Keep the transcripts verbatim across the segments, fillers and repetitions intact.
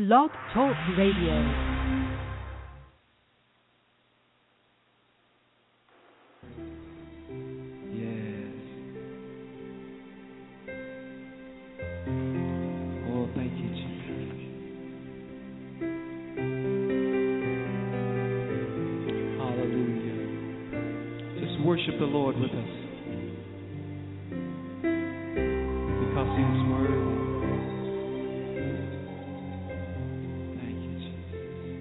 Blog Talk Radio. Worship the Lord with us because He is worthy. Thank you, Jesus.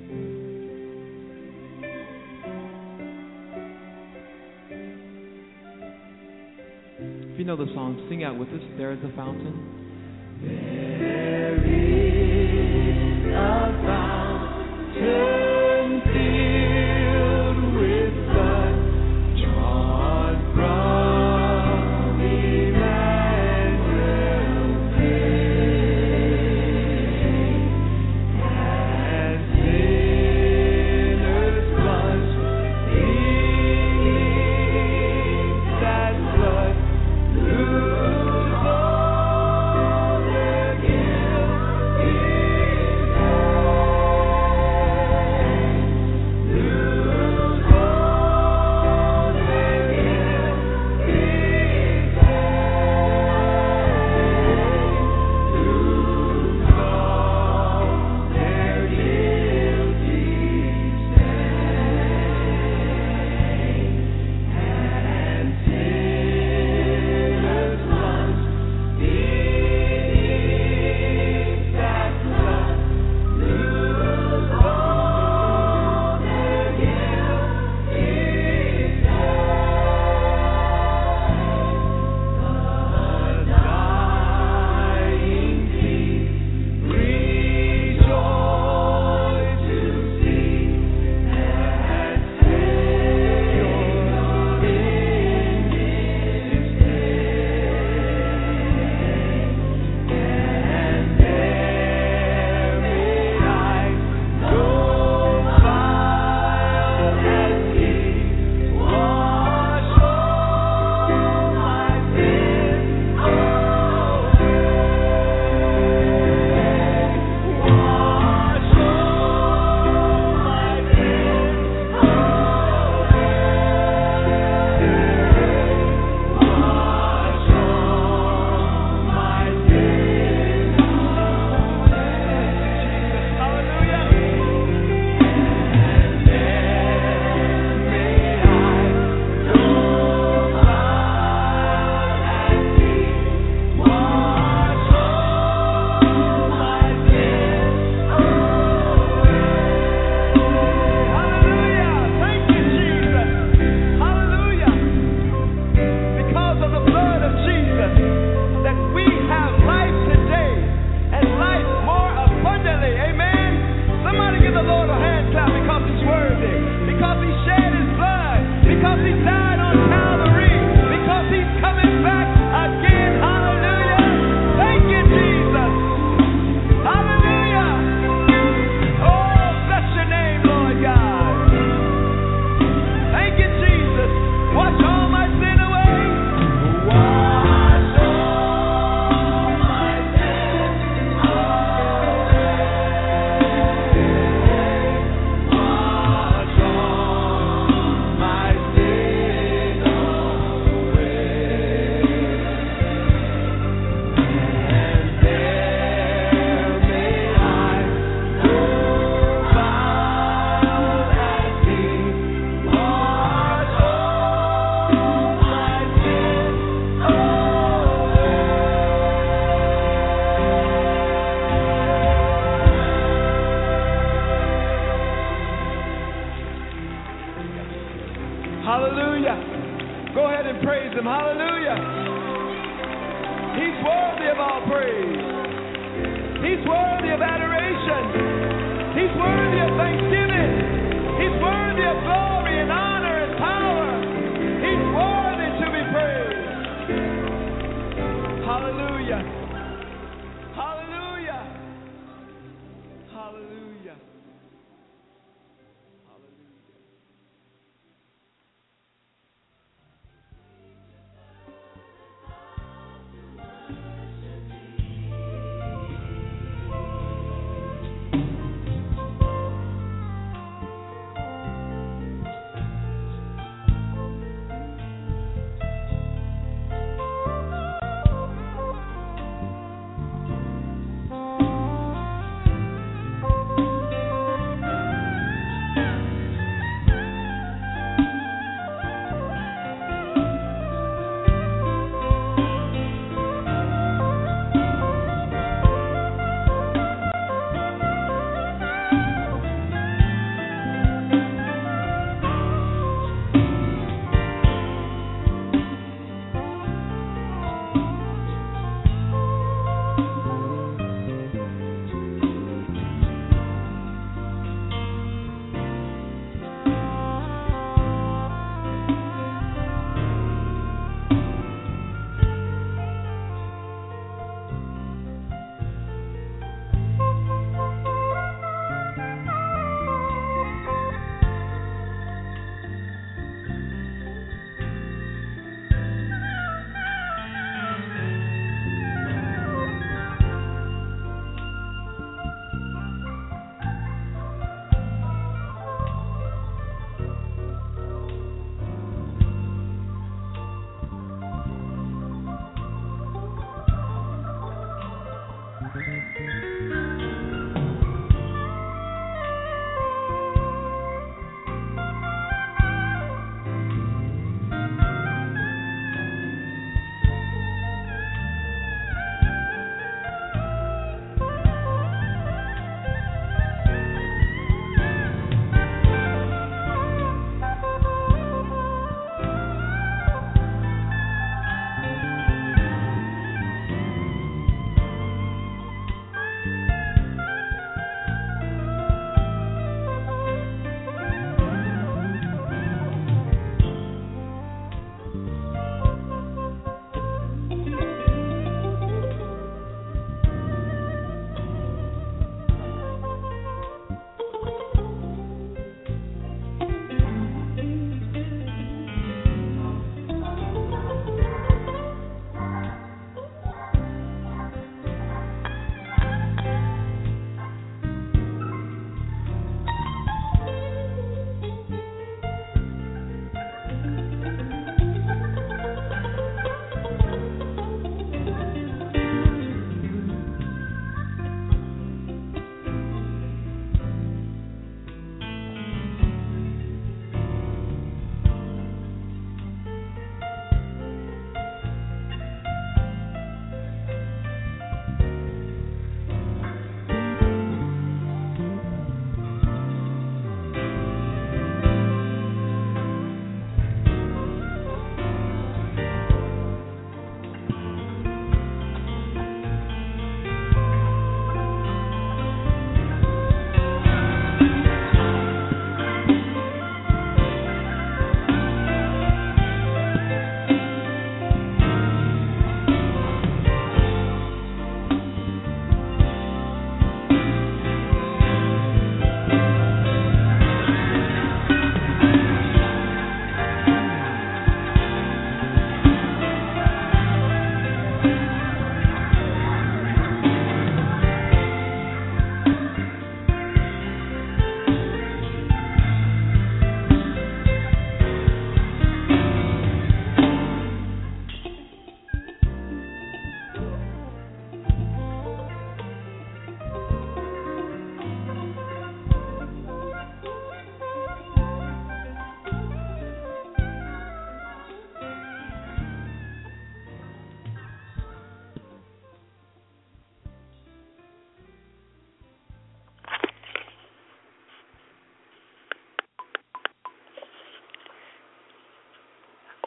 If you know the song, sing out with us. There is a fountain. There is a fountain.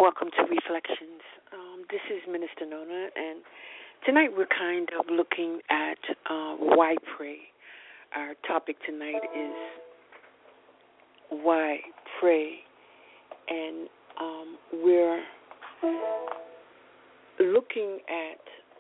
Welcome to Reflections. Um, this is Minister Nona, and tonight we're kind of looking at uh, why pray. Our topic tonight is why pray, and um, we're looking at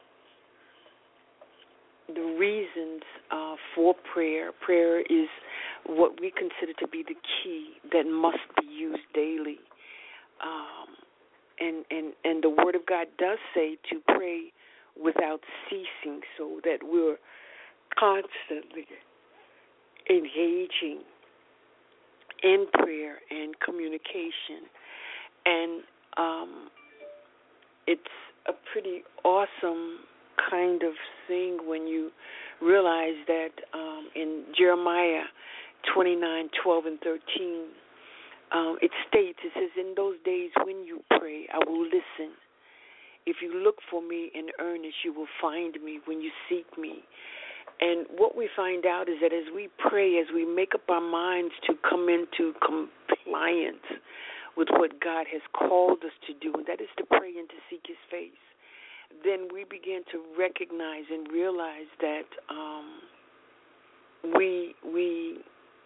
the reasons uh, for prayer. Prayer is what we consider to be the key that must be used daily. Um, and, and, and the Word of God does say to pray without ceasing, so that we're constantly engaging in prayer and communication. And um, it's a pretty awesome kind of thing when you realize that um, in Jeremiah twenty-nine, twelve, and thirteen, um, it states, it says, in those days when you pray, I will listen. If you look for me in earnest, you will find me when you seek me. And what we find out is that as we pray, as we make up our minds to come into compliance with what God has called us to do, and that is to pray and to seek His face, then we begin to recognize and realize that um, we we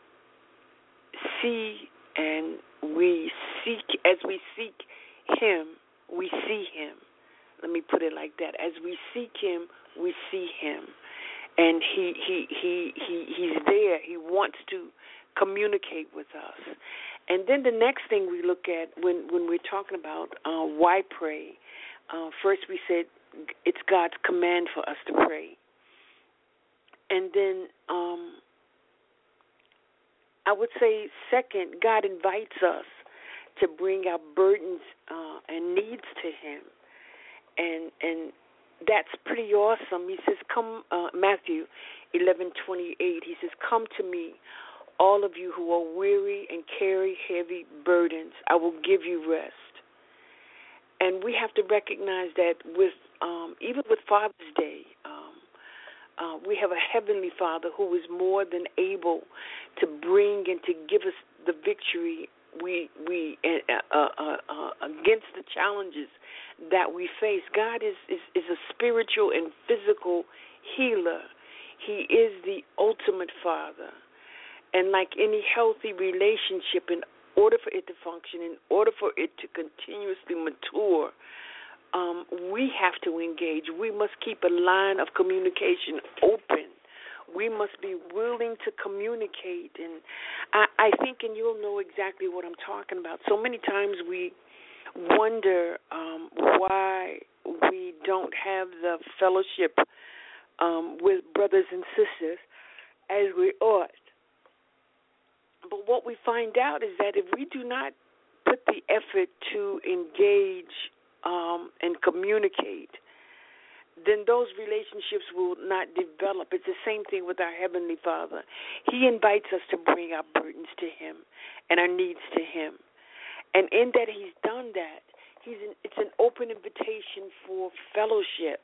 see and we seek, as we seek Him, we see Him. Let me put it like that. As we seek Him, we see Him. And he, he, he, he, He's there. He wants to communicate with us. And then the next thing we look at when, when we're talking about uh, why pray, uh, first we said it's God's command for us to pray. And then um, I would say, second, God invites us to bring our burdens uh, and needs to Him. And and that's pretty awesome. He says, come, uh, Matthew eleven twenty-eight, He says, come to me, all of you who are weary and carry heavy burdens. I will give you rest. And we have to recognize that with um, even with Father's Day, um, uh, we have a Heavenly Father who is more than able to bring and to give us the victory we we uh, uh, uh, against the challenges that we face. God is, is, is a spiritual and physical healer. He is the ultimate Father. And like any healthy relationship, in order for it to function, in order for it to continuously mature, um, we have to engage. We must keep a line of communication open. We must be willing to communicate. And I, I think, and you'll know exactly what I'm talking about, so many times we wonder um, why we don't have the fellowship um, with brothers and sisters as we ought. But what we find out is that if we do not put the effort to engage um, and communicate, then those relationships will not develop. It's the same thing with our Heavenly Father. He invites us to bring our burdens to Him and our needs to Him. And in that He's done that, he's an, it's an open invitation for fellowship.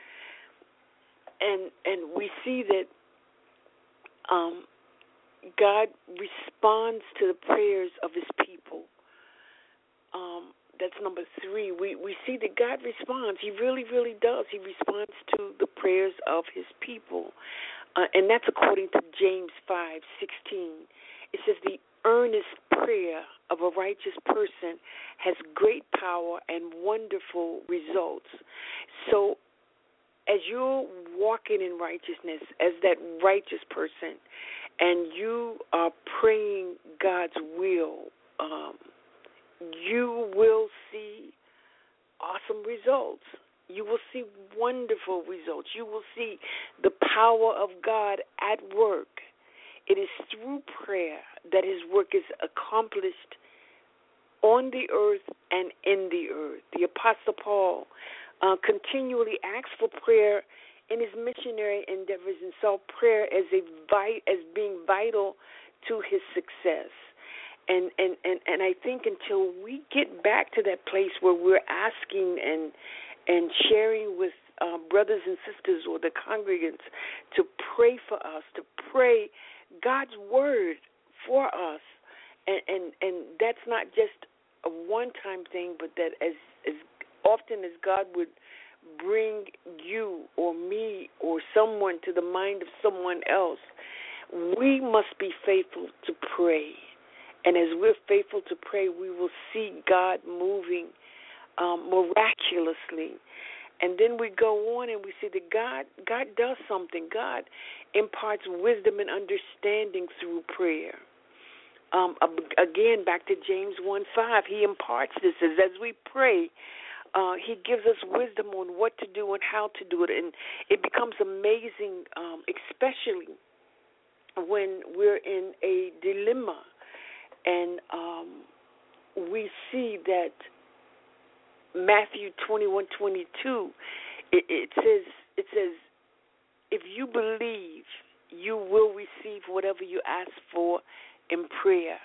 And and we see that um, God responds to the prayers of His people. Um, that's number three. We we see that God responds. He really, really does. He responds to the prayers of His people. Uh, and that's according to James five sixteen. It says, the earnest prayer of a righteous person has great power and wonderful results. So as you're walking in righteousness, as that righteous person, and you are praying God's will, um, you will see awesome results. You will see wonderful results. You will see the power of God at work. It is through prayer that His work is accomplished on the earth and in the earth. The Apostle Paul uh, continually asks for prayer in his missionary endeavors and saw prayer as a vi- as being vital to his success. And, and, and, and I think until we get back to that place where we're asking and and sharing with uh, brothers and sisters or the congregants to pray for us, to pray God's word for us, and, and, and that's not just a one-time thing, but that as as often as God would bring you or me or someone to the mind of someone else, we must be faithful to pray. And as we're faithful to pray, we will see God moving um, miraculously. And then we go on and we see that God, God does something. God imparts wisdom and understanding through prayer. Um, again, back to James one five, he imparts this as, as we pray. Uh, he gives us wisdom on what to do and how to do it. And it becomes amazing, um, especially when we're in a dilemma and um, we see that Matthew twenty-one twenty-two, it, it says, it says, if you believe, you will receive whatever you ask for in prayer.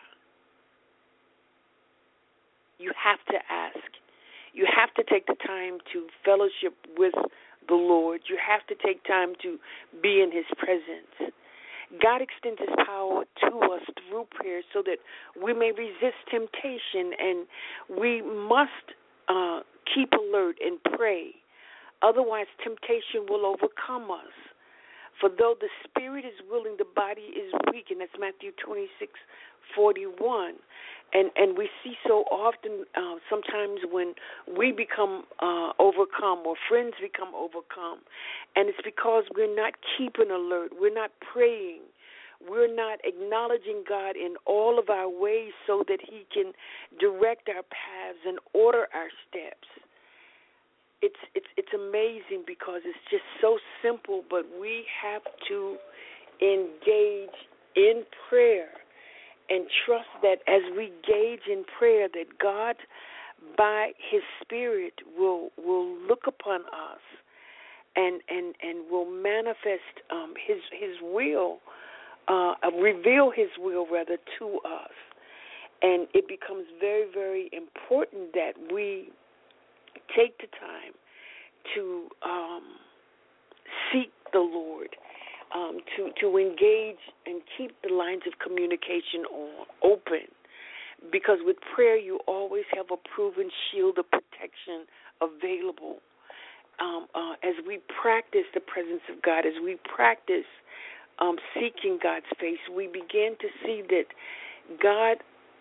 You have to ask. You have to take the time to fellowship with the Lord. You have to take time to be in His presence. God extends His power to us through prayer so that we may resist temptation, and we must uh, keep alert and pray. Otherwise, temptation will overcome us. For though the spirit is willing, the body is weak, and that's Matthew twenty-six forty-one. And and we see so often, uh, sometimes when we become uh, overcome or friends become overcome, and it's because we're not keeping alert, we're not praying, we're not acknowledging God in all of our ways so that He can direct our paths and order our steps. It's it's it's amazing because it's just so simple, but we have to engage in prayer and trust that as we engage in prayer, that God, by His Spirit, will will look upon us and and, and will manifest um, His His will, uh, reveal His will rather to us, and it becomes very very important that we take the time to um, seek the Lord, um, to to engage and keep the lines of communication on, open, because with prayer you always have a proven shield of protection available. Um, uh, as we practice the presence of God, as we practice um, seeking God's face, we begin to see that God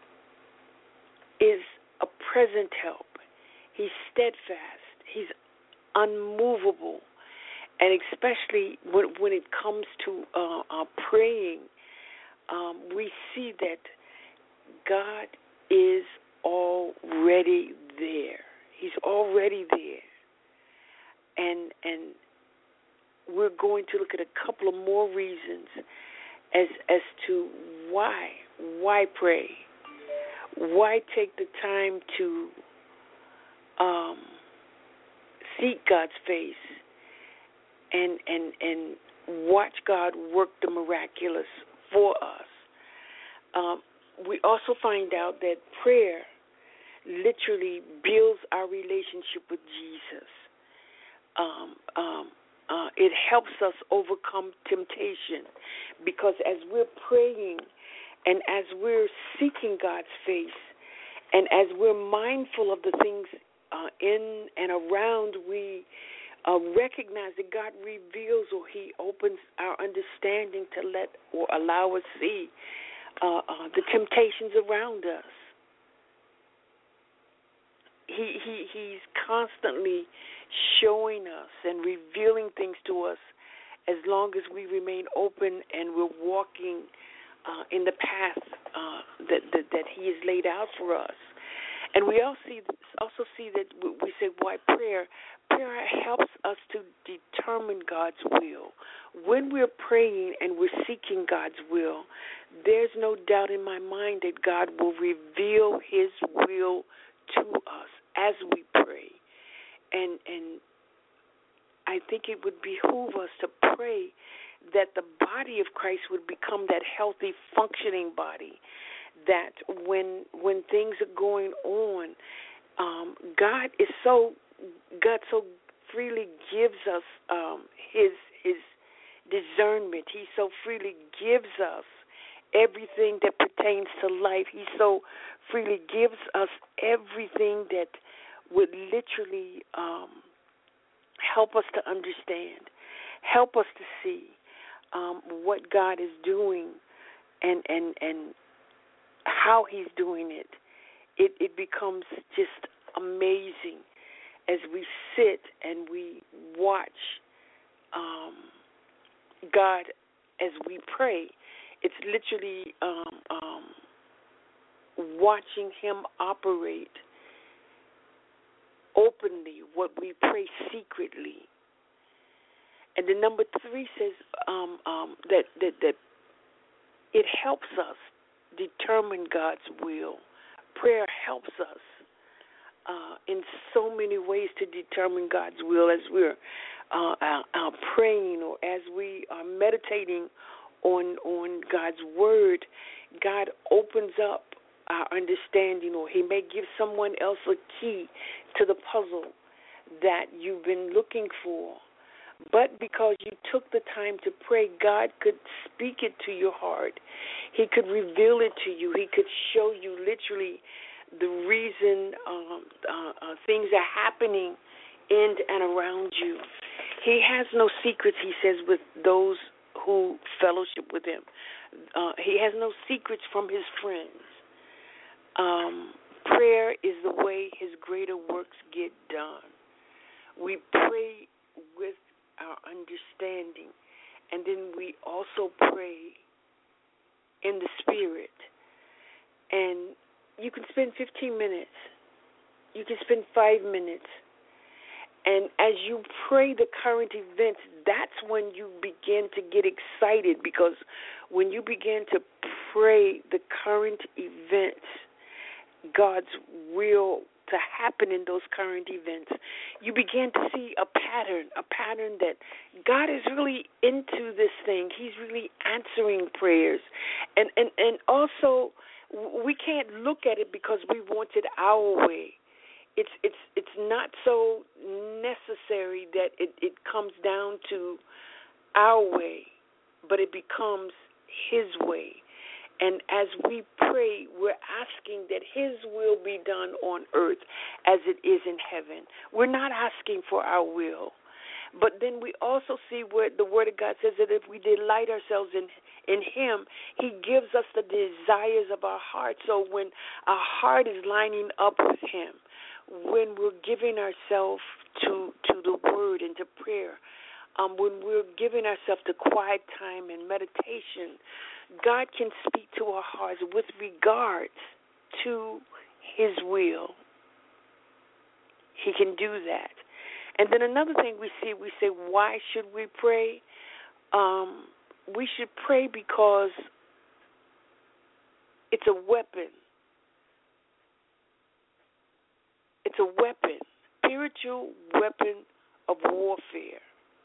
is a present help. He's steadfast. He's unmovable. And especially when, when it comes to uh, uh, praying, um, we see that God is already there. He's already there. And and we're going to look at a couple of more reasons as as to why. Why pray? Why take the time to um, seek God's face and, and, and watch God work the miraculous for us? Um, we also find out that prayer literally builds our relationship with Jesus. Um, um, uh, it helps us overcome temptation, because as we're praying and as we're seeking God's face and as we're mindful of the things uh, in and around, we uh, recognize that God reveals, or He opens our understanding to let or allow us see uh, uh, the temptations around us. He, he He's constantly showing us and revealing things to us as long as we remain open and we're walking uh, in the path uh, that, that that He has laid out for us. And we also see, also see that we say, why prayer? Prayer helps us to determine God's will. When we're praying and we're seeking God's will, there's no doubt in my mind that God will reveal His will to us as we pray. And and I think it would behoove us to pray that the body of Christ would become that healthy, functioning body, that when when things are going on, um, God is so God so freely gives us um, His His discernment. He so freely gives us everything that pertains to life. He so freely gives us everything that would literally um, help us to understand, help us to see um, what God is doing and, and, and how he's doing it. It, it becomes just amazing as we sit and we watch um, God as we pray. It's literally um, um, watching him operate openly what we pray secretly. And then number three says um, um, that, that, that it helps us determine God's will. Prayer helps us uh, in so many ways to determine God's will as we're uh, uh, uh, praying or as we are meditating on on God's word. God opens up our understanding, or he may give someone else a key to the puzzle that you've been looking for. But because you took the time to pray, God could speak it to your heart. He could reveal it to you. He could show you literally the reason um, uh, uh, things are happening in and around you. He has no secrets, he says, with those who fellowship with him. Uh, he has no secrets from his friends. Um, prayer is the way his greater works get done. We pray with our understanding, and then we also pray in the Spirit. And you can spend fifteen minutes. You can spend five minutes. And as you pray the current events, that's when you begin to get excited, because when you begin to pray the current events, God's will to happen in those current events, you begin to see a pattern, a pattern that God is really into this thing. He's really answering prayers. And, and, and also, we can't look at it because we want it our way. It's it's it's not so necessary that it, it comes down to our way, but it becomes his way. And as we pray, we're asking that his will be done on earth as it is in heaven. We're not asking for our will. But then we also see where the Word of God says that if we delight ourselves in in him, he gives us the desires of our heart. So when our heart is lining up with him, when we're giving ourselves to, to the Word and to prayer, um, when we're giving ourselves to quiet time and meditation, God can speak to our hearts with regards to his will. He can do that. And then another thing we see, we say, why should we pray? Um, we should pray because it's a weapon. It's a weapon, spiritual weapon of warfare.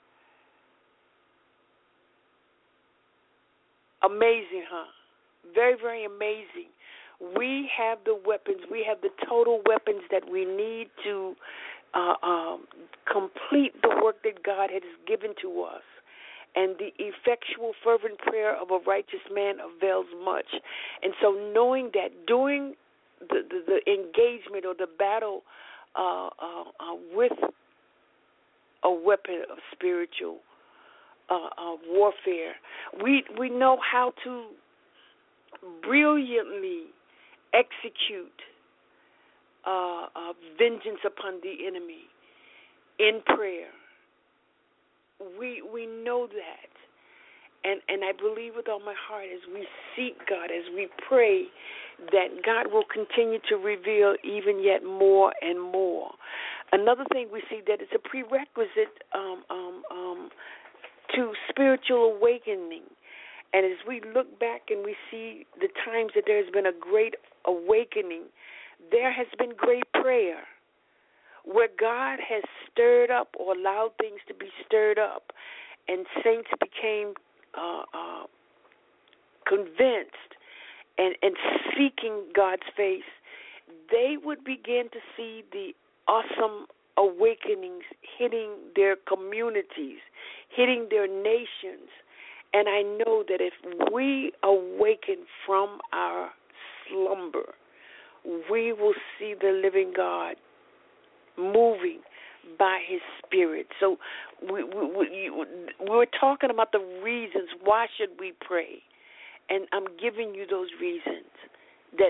Amazing, huh? Very, very amazing. We have the weapons. We have the total weapons that we need to uh, um, complete the work that God has given to us. And the effectual, fervent prayer of a righteous man avails much. And so knowing that, during the, the, the engagement or the battle uh, uh, uh, with a weapon of spiritual uh, uh, warfare, we we know how to brilliantly execute uh, uh, vengeance upon the enemy in prayer. We we know that. And and I believe with all my heart, as we seek God, as we pray, that God will continue to reveal even yet more and more. Another thing we see, that it's a prerequisite um, um, um, to spiritual awakening. And as we look back and we see the times that there has been a great awakening, there has been great prayer, where God has stirred up or allowed things to be stirred up, and saints became uh, uh, convinced and, and seeking God's face. They would begin to see the awesome awakenings hitting their communities, hitting their nations, And I know that if we awaken from our slumber, we will see the living God moving by His Spirit. So we, we, we, we're talking about the reasons why should we pray. And I'm giving you those reasons, that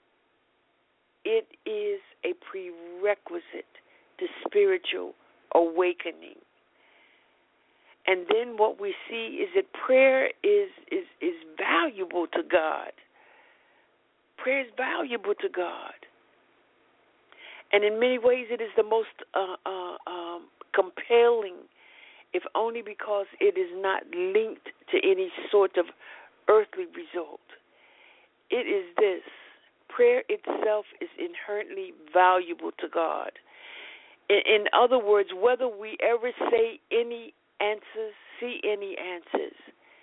it is a prerequisite to spiritual awakening. And then what we see is that prayer is, is, is valuable to God. Prayer is valuable to God. And in many ways it is the most uh, uh, um, compelling, if only because it is not linked to any sort of earthly result. It is this: prayer itself is inherently valuable to God. In, in other words, whether we ever say any answers, see any answers,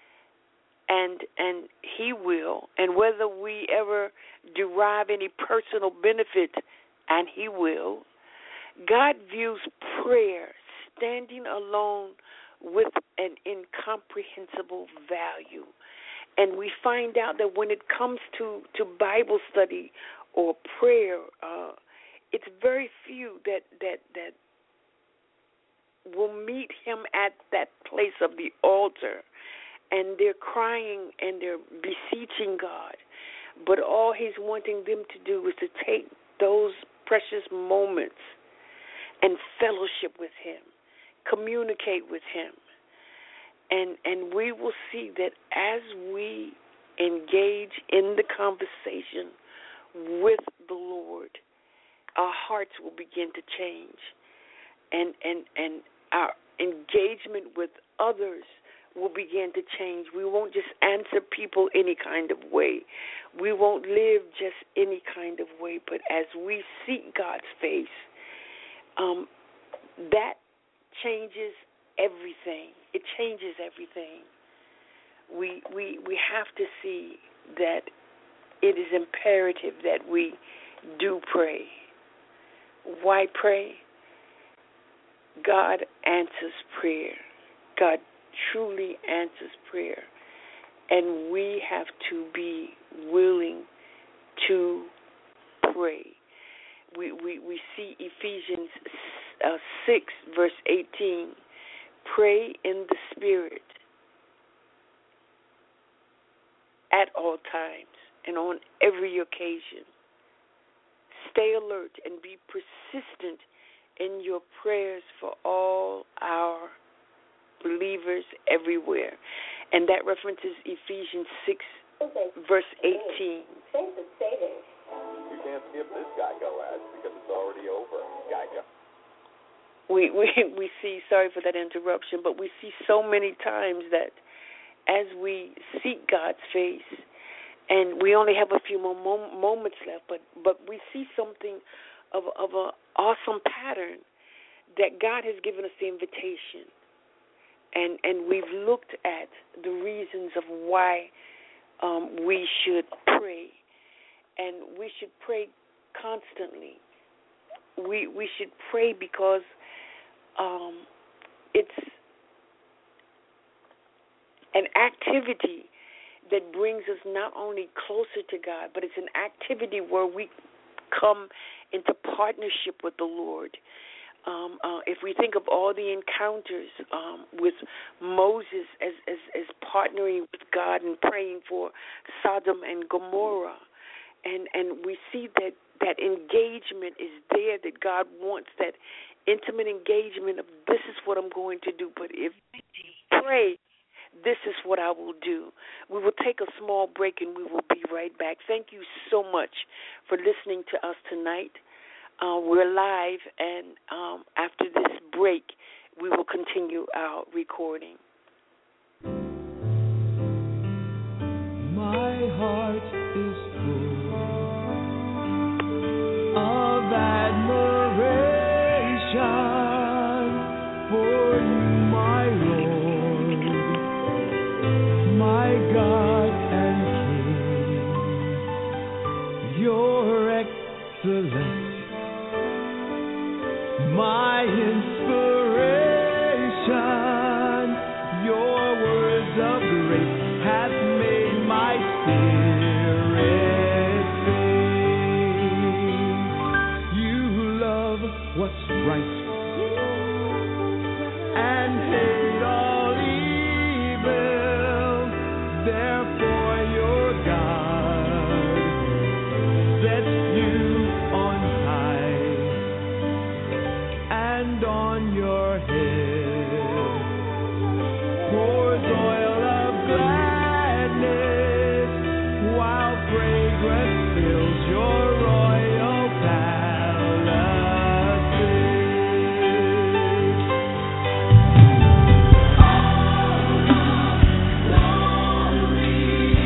and and He will, and whether we ever derive any personal benefit, and He will, God views prayer standing alone with an incomprehensible value. And we find out that when it comes to, to Bible study or prayer, uh, it's very few that, that that will meet Him at that place of the altar, and they're crying and they're beseeching God. But all He's wanting them to do is to take those precious moments and fellowship with Him, communicate with Him. And and we will see that as we engage in the conversation with the Lord, our hearts will begin to change. And, and, and our engagement with others will begin to change. We won't just answer people any kind of way. We won't live just any kind of way. But as we seek God's face, um, that changes everything. It changes everything. We we we have to see that it is imperative that we do pray. Why pray? God answers prayer. God truly answers prayer. And we have to be willing to pray. We we, we see Ephesians uh, six, verse eighteen. Pray in the Spirit at all times and on every occasion. Stay alert and be persistent in your prayers for all our believers everywhere. And that references Ephesians six, verse eighteen. You can't skip this Geico ad because it's already over. Geico. We, we we see, sorry for that interruption, but we see so many times that as we seek God's face, and we only have a few more mom- moments left, but, but we see something of, of an awesome pattern that God has given us the invitation. And, and we've looked at the reasons of why um, we should pray. And we should pray constantly. We we should pray because um, it's an activity that brings us not only closer to God, but it's an activity where we come into partnership with the Lord. Um, uh, if we think of all the encounters um, with Moses as, as, as partnering with God and praying for Sodom and Gomorrah, and, and we see that that engagement is there, that God wants that intimate engagement of this is what I'm going to do, but if I pray, this is what I will do. We will take a small break and we will be right back. Thank you so much for listening to us tonight. Uh, we're live, and um, after this break, we will continue our recording. My heart is full of admiration for you, my Lord, my God and King. You're excellent. My inspiration, Spirit sings. You love what's right and hate all evil. Therefore your God sets you on high, and on your head pours oil of gladness, while fragrance fills your royal palaces. All glory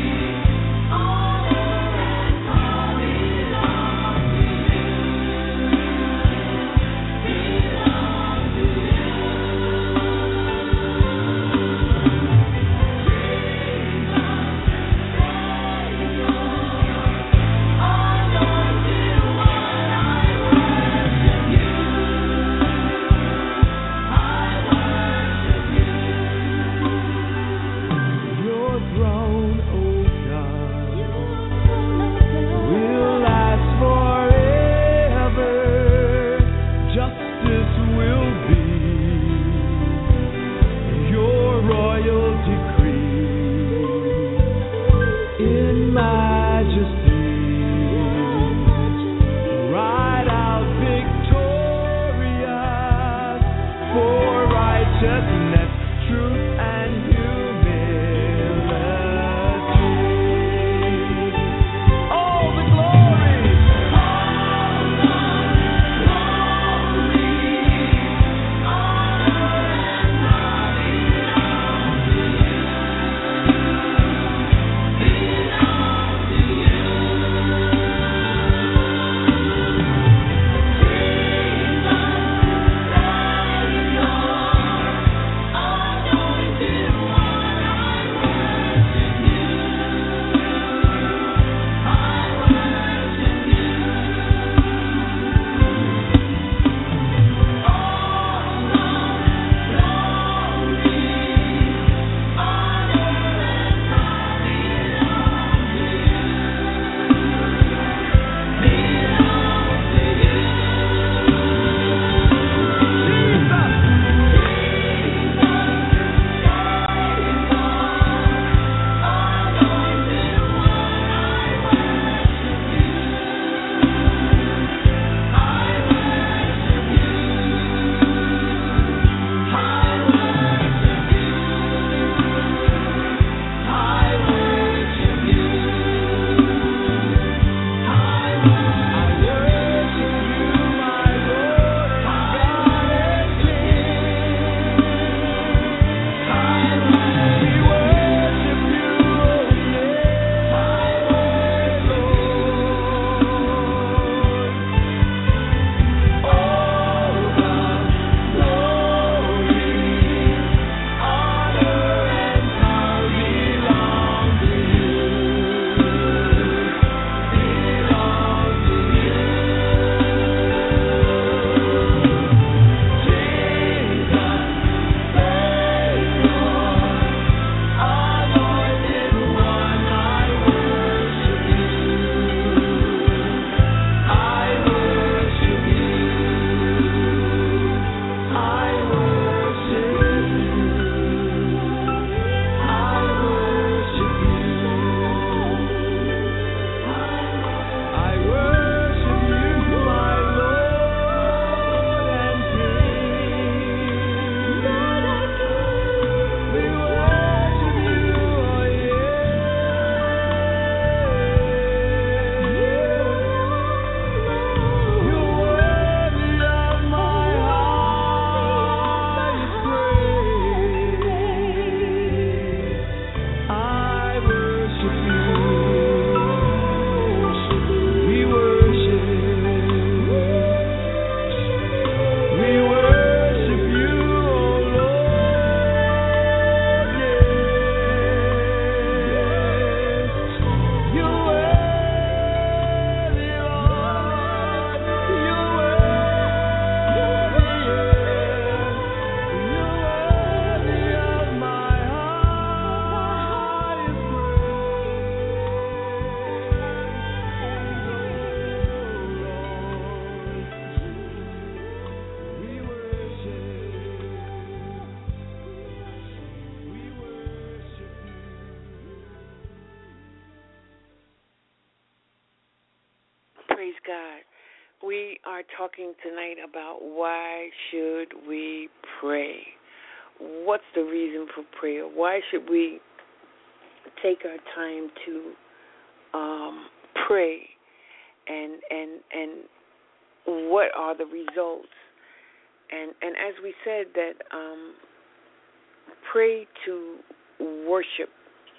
Praise God. We are talking tonight about why should we pray? What's the reason for prayer? Why should we take our time to um, pray? And and and what are the results? And and as we said that um, pray to worship.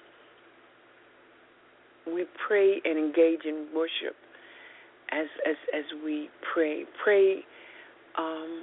We pray and engage in worship as as as we pray. Pray um,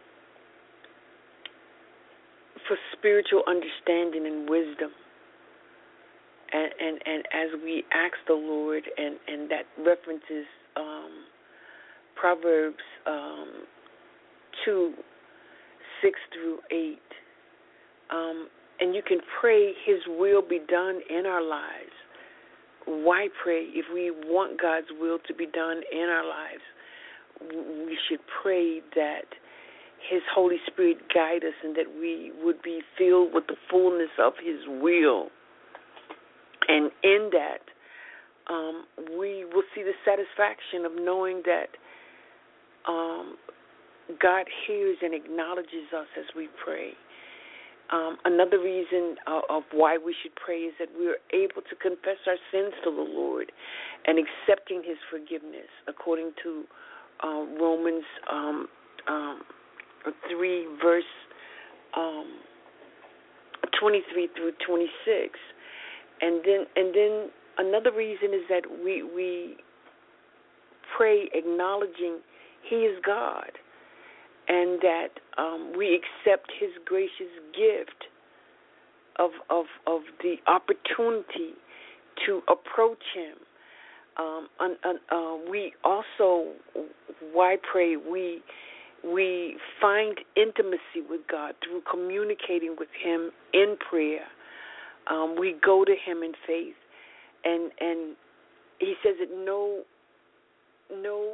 for spiritual understanding and wisdom. And, and and as we ask the Lord, and, and that references um, Proverbs um, two, six through eight. Um, and you can pray His will be done in our lives. Why pray? If we want God's will to be done in our lives, we should pray that His Holy Spirit guide us and that we would be filled with the fullness of His will. And in that, um, we will see the satisfaction of knowing that um, God hears and acknowledges us as we pray. Um, another reason uh, of why we should pray is that we are able to confess our sins to the Lord and accepting His forgiveness, according to uh, Romans um, um, three, verse um, twenty-three through twenty-six. And then, and then another reason is that we we pray acknowledging He is God, and that um, we accept His gracious gift of of of the opportunity to approach Him. Um, and, and, uh, we also, why pray? We we find intimacy with God through communicating with Him in prayer. Um, we go to Him in faith, and and He says that no no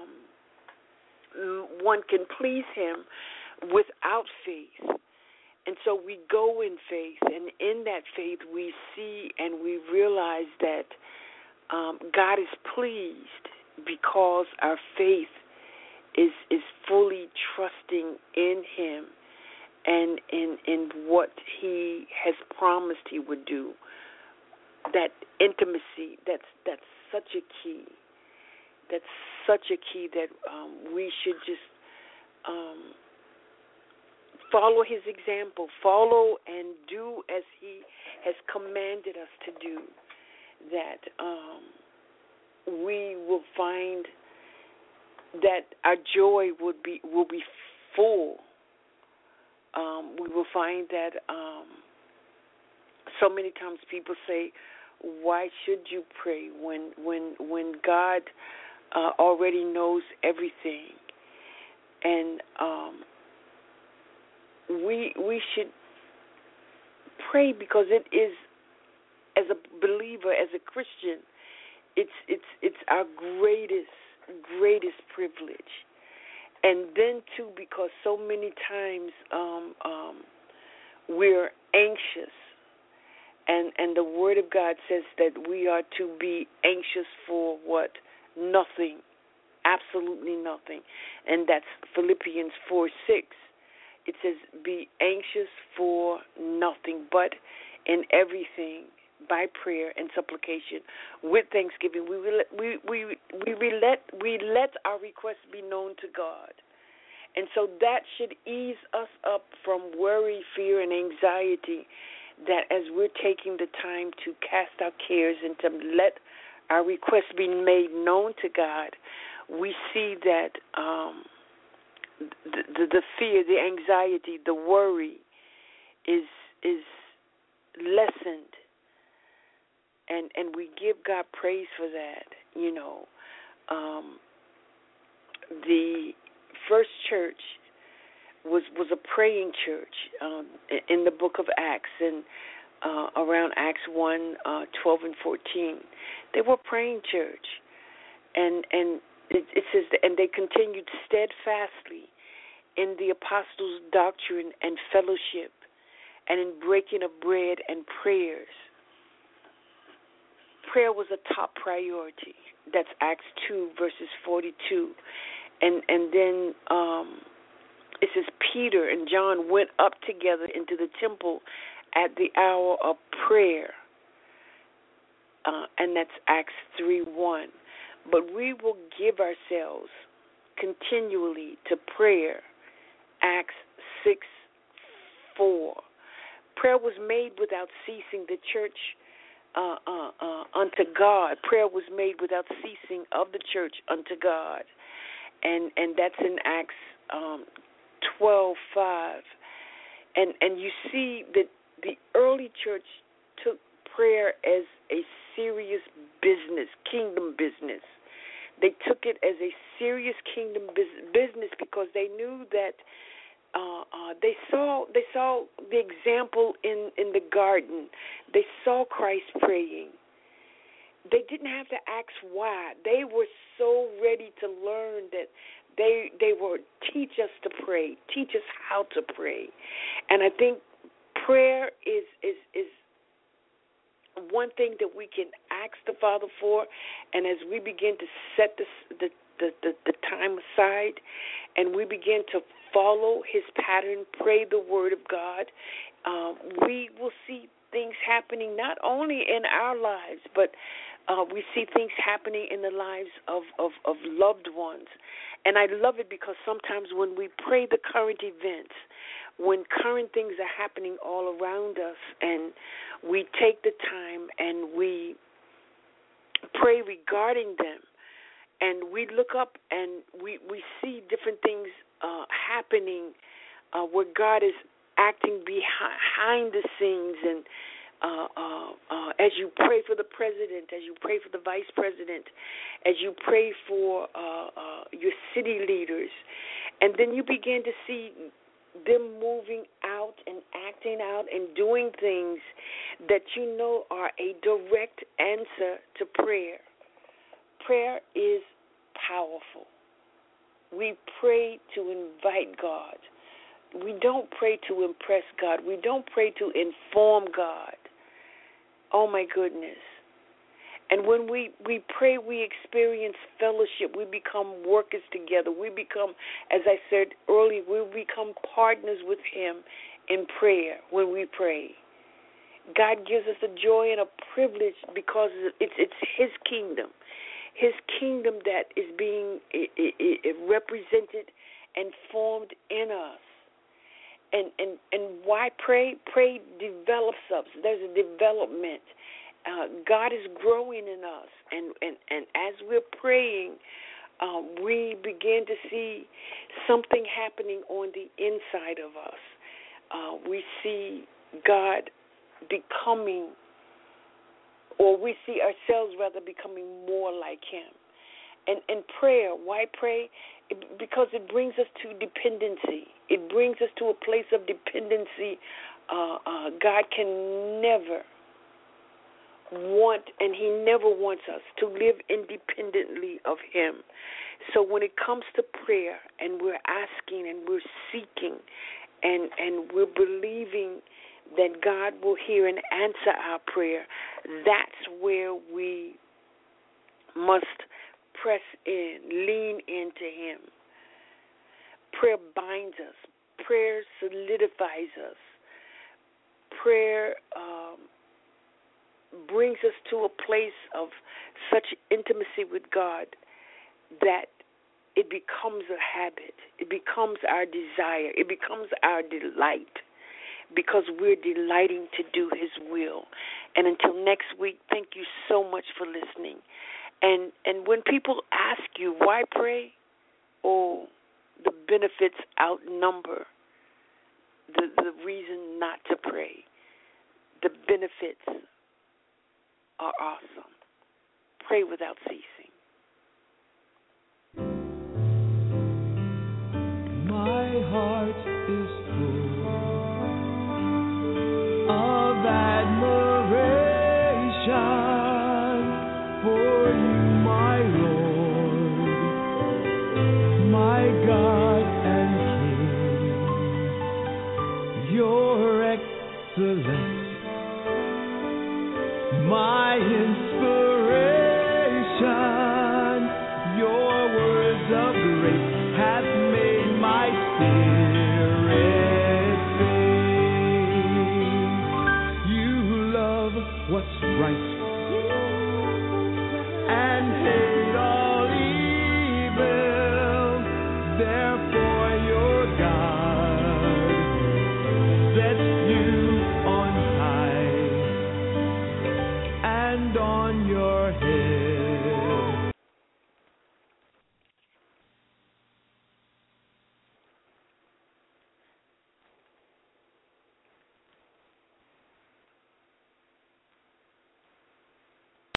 um, one can please Him without faith, and so we go in faith, and in that faith we see and we realize that um, God is pleased because our faith is is fully trusting in Him. And in, in what He has promised He would do. That intimacy, that's that's such a key. That's such a key that um, we should just um, follow His example, follow and do as He has commanded us to do. That um, we will find that our joy would be will be full. Um, we will find that um, so many times people say, "Why should you pray when when when God uh, already knows everything?" And um, we we should pray because it is, as a believer, as a Christian, it's it's it's our greatest greatest privilege. And then, too, because so many times um, um, we're anxious, and, and the Word of God says that we are to be anxious for what? Nothing, absolutely nothing. And that's Philippians four six. It says, be anxious for nothing, but in everything, by prayer and supplication, with thanksgiving, we will, we we we we let we let our requests be known to God, and so that should ease us up from worry, fear, and anxiety. That as we're taking the time to cast our cares and to let our requests be made known to God, we see that um, the, the the fear, the anxiety, the worry is is lessened. And and we give God praise for that, you know. Um, the first church was was a praying church um, in the book of Acts, and uh, around Acts one, uh, twelve and fourteen. They were a praying church. And, and it, it says, that, and they continued steadfastly in the apostles' doctrine and fellowship, and in breaking of bread and prayers. prayer was a top priority. That's Acts two, verses forty-two. And and then um, it says Peter and John went up together into the temple at the hour of prayer. Uh, and that's Acts three one. But we will give ourselves continually to prayer. Acts six four. Prayer was made without ceasing. The church uh, uh, uh, unto God. Prayer was made without ceasing of the church unto God. And and that's in Acts um, twelve five. And, and you see that the early church took prayer as a serious business, kingdom business. They took it as a serious kingdom business because they knew that uh, uh, they saw they saw the example in, in the garden. They saw Christ praying. They didn't have to ask why. They were so ready to learn that they they were teach us to pray, teach us how to pray. And I think prayer is is is one thing that we can ask the Father for, and as we begin to set this, the, the, the, the time aside and we begin to follow His pattern, pray the Word of God, um, we will see things happening not only in our lives, but uh, we see things happening in the lives of, of, of loved ones. And I love it because sometimes when we pray the current events, when current things are happening all around us and we take the time and we pray regarding them and we look up and we, we see different things uh, happening uh, where God is acting behind the scenes and uh, uh, uh, as you pray for the president, as you pray for the vice president, as you pray for uh, uh, your city leaders, and then you begin to see them moving out and acting out and doing things that you know are a direct answer to prayer. Prayer is powerful. We pray to invite God. We don't pray to impress God. We don't pray to inform God. Oh, my goodness. And when we, we pray, we experience fellowship. We become workers together. We become, as I said earlier, we become partners with Him in prayer when we pray. God gives us a joy and a privilege because it's it's His kingdom, His kingdom that is being it, it, it represented and formed in us. And, and, and why pray? Pray develops us. There's a development. Uh, God is growing in us, and, and, and as we're praying, uh, we begin to see something happening on the inside of us. Uh, we see God becoming, or we see ourselves rather becoming more like Him. And, and prayer, why pray? It, because it brings us to dependency. It brings us to a place of dependency. Uh, uh, God can never want, and He never wants us to live independently of Him. So when it comes to prayer and we're asking and we're seeking and, and we're believing that God will hear and answer our prayer, that's where we must press in, lean into Him. Prayer binds us. Prayer solidifies us. Prayer um, brings us to a place of such intimacy with God that it becomes a habit. It becomes our desire. It becomes our delight because we're delighting to do His will. And until next week, thank you so much for listening. And and when people ask you, why pray? Oh, the benefits outnumber the, the reason not to pray. The benefits are awesome. Pray without ceasing. My heart is full of admiration for you, my Lord, my God and King. You're excellent, my inspiration. your head.